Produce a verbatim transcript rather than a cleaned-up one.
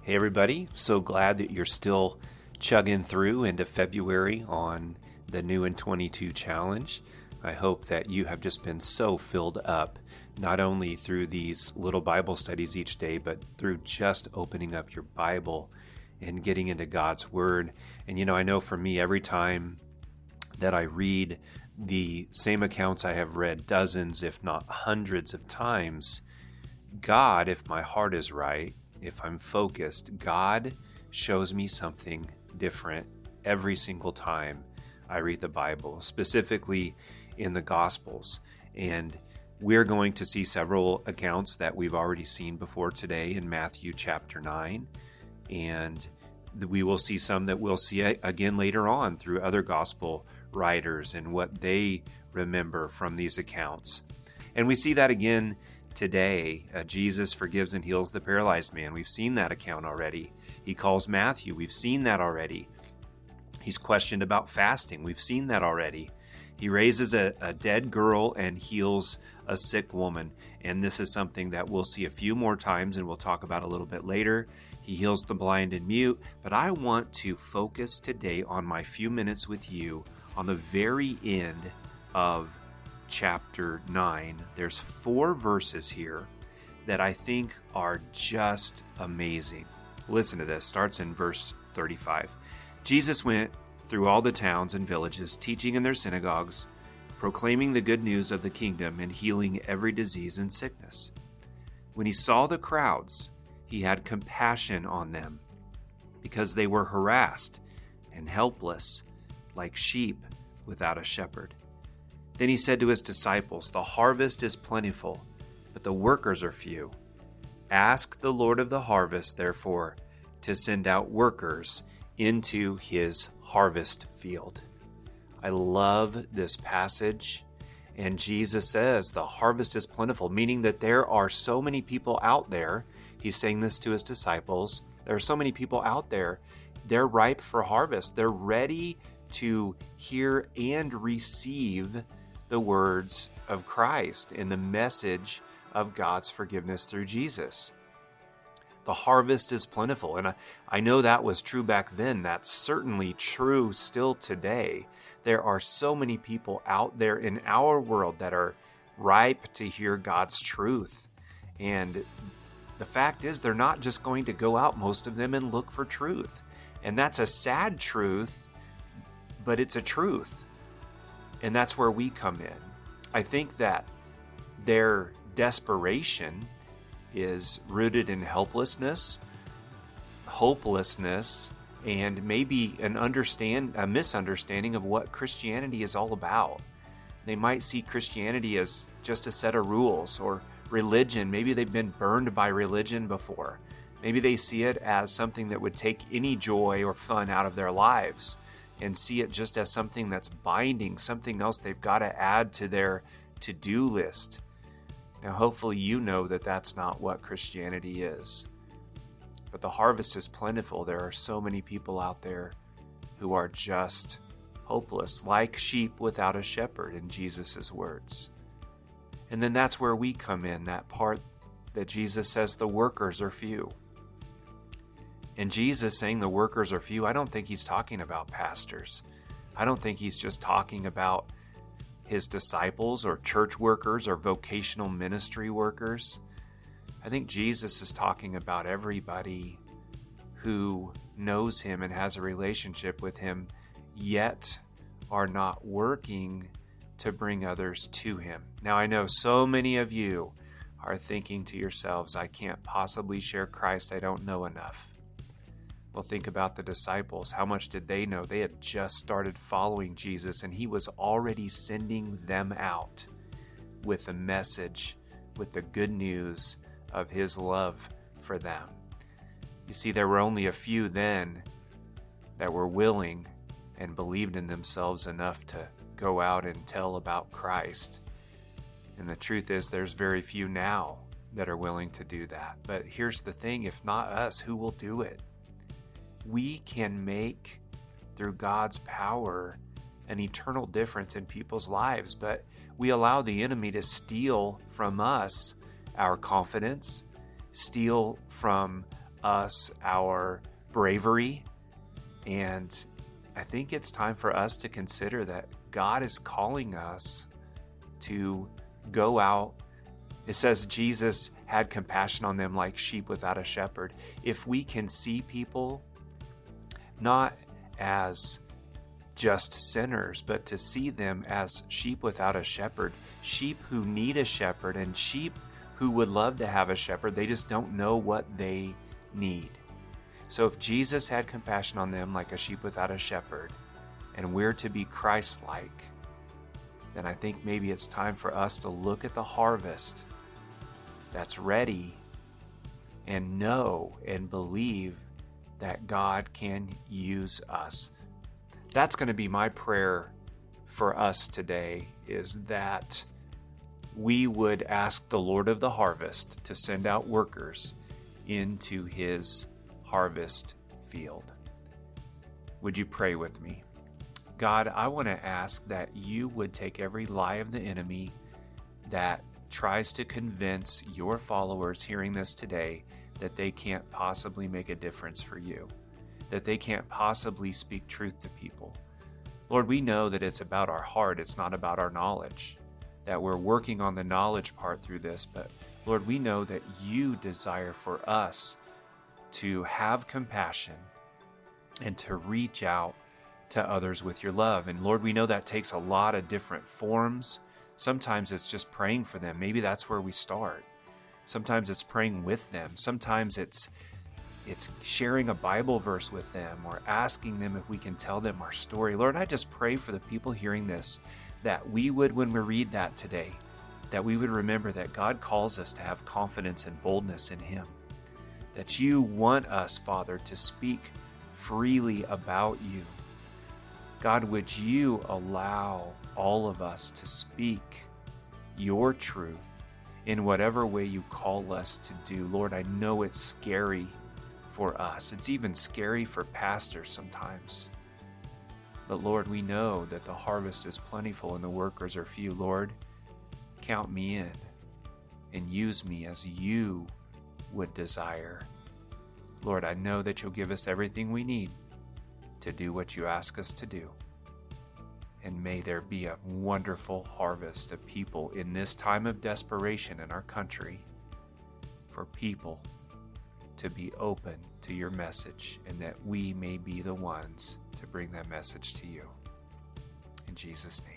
Hey everybody, so glad that you're still chugging through into February on the New in twenty-two challenge. I hope that you have just been so filled up, not only through these little Bible studies each day, but through just opening up your Bible and getting into God's Word. And you know, I know for me, every time that I read the same accounts I have read dozens, if not hundreds of times, God, if my heart is right, if I'm focused, God shows me something different every single time I read the Bible, specifically in the Gospels. And we're going to see several accounts that we've already seen before today in Matthew chapter nine. And we will see some that we'll see again later on through other Gospel writers and what they remember from these accounts. And we see that again today. Uh, Jesus forgives and heals the paralyzed man. We've seen that account already. He calls Matthew. We've seen that already. He's questioned about fasting. We've seen that already. He raises a, a dead girl and heals a sick woman. And this is something that we'll see a few more times and we'll talk about a little bit later. He heals the blind and mute. But I want to focus today on my few minutes with you on the very end of chapter nine. There's four verses here that I think are just amazing. Listen to this. Starts in verse thirty-five. Jesus went through all the towns and villages, teaching in their synagogues, proclaiming the good news of the kingdom and healing every disease and sickness. When he saw the crowds, he had compassion on them because they were harassed and helpless like sheep without a shepherd. Then he said to his disciples, "The harvest is plentiful, but the workers are few. Ask the Lord of the harvest, therefore, to send out workers into his harvest field." I love this passage. And Jesus says the harvest is plentiful, meaning that there are so many people out there. He's saying this to his disciples. There are so many people out there. They're ripe for harvest. They're ready to hear and receive the words of Christ and the message of God's forgiveness through Jesus. The harvest is plentiful. And I, I know that was true back then. That's certainly true still today. There are so many people out there in our world that are ripe to hear God's truth. And the fact is, they're not just going to go out, most of them, and look for truth. And that's a sad truth, but it's a truth. And that's where we come in. I think that their desperation is rooted in helplessness, hopelessness, and maybe an understand a misunderstanding of what Christianity is all about. They might see Christianity as just a set of rules, or religion. Maybe they've been burned by religion before. Maybe they see it as something that would take any joy or fun out of their lives, and see it just as something that's binding, something else they've got to add to their to-do list. Now, hopefully you know that that's not what Christianity is. But the harvest is plentiful. There are so many people out there who are just hopeless, like sheep without a shepherd, in Jesus' words. And then that's where we come in, that part that Jesus says the workers are few. And Jesus saying the workers are few, I don't think he's talking about pastors. I don't think he's just talking about his disciples or church workers or vocational ministry workers. I think Jesus is talking about everybody who knows him and has a relationship with him, yet are not working to bring others to him. Now, I know so many of you are thinking to yourselves, I can't possibly share Christ. I don't know enough. Well, think about the disciples. How much did they know? They had just started following Jesus, and he was already sending them out with a message, with the good news of his love for them. You see, there were only a few then that were willing and believed in themselves enough to go out and tell about Christ. And the truth is, there's very few now that are willing to do that. But here's the thing, if not us, who will do it? We can make, through God's power, an eternal difference in people's lives, but we allow the enemy to steal from us our confidence, steal from us our bravery. And I think it's time for us to consider that God is calling us to go out. It says Jesus had compassion on them like sheep without a shepherd. If we can see people not as just sinners, but to see them as sheep without a shepherd, sheep who need a shepherd, and sheep who would love to have a shepherd, they just don't know what they need. So if Jesus had compassion on them like a sheep without a shepherd, and we're to be Christ-like, then I think maybe it's time for us to look at the harvest that's ready and know and believe that God can use us. That's going to be my prayer for us today, is that we would ask the Lord of the harvest to send out workers into his harvest field. Would you pray with me? God, I want to ask that you would take every lie of the enemy that tries to convince your followers hearing this today that they can't possibly make a difference for you, that they can't possibly speak truth to people. Lord, we know that it's about our heart, it's not about our knowledge, that we're working on the knowledge part through this, but Lord, we know that you desire for us to have compassion and to reach out to others with your love. And Lord, we know that takes a lot of different forms. Sometimes it's just praying for them. Maybe that's where we start. Sometimes it's praying with them. Sometimes it's it's sharing a Bible verse with them, or asking them if we can tell them our story. Lord, I just pray for the people hearing this, that we would, when we read that today, that we would remember that God calls us to have confidence and boldness in him, that you want us, Father, to speak freely about you. God, would you allow all of us to speak your truth in whatever way you call us to do? Lord, I know it's scary for us. It's even scary for pastors sometimes. But Lord, we know that the harvest is plentiful and the workers are few. Lord, count me in and use me as you would desire. Lord, I know that you'll give us everything we need to do what you ask us to do. And may there be a wonderful harvest of people in this time of desperation in our country, for people to be open to your message, and that we may be the ones to bring that message to you. In Jesus' name.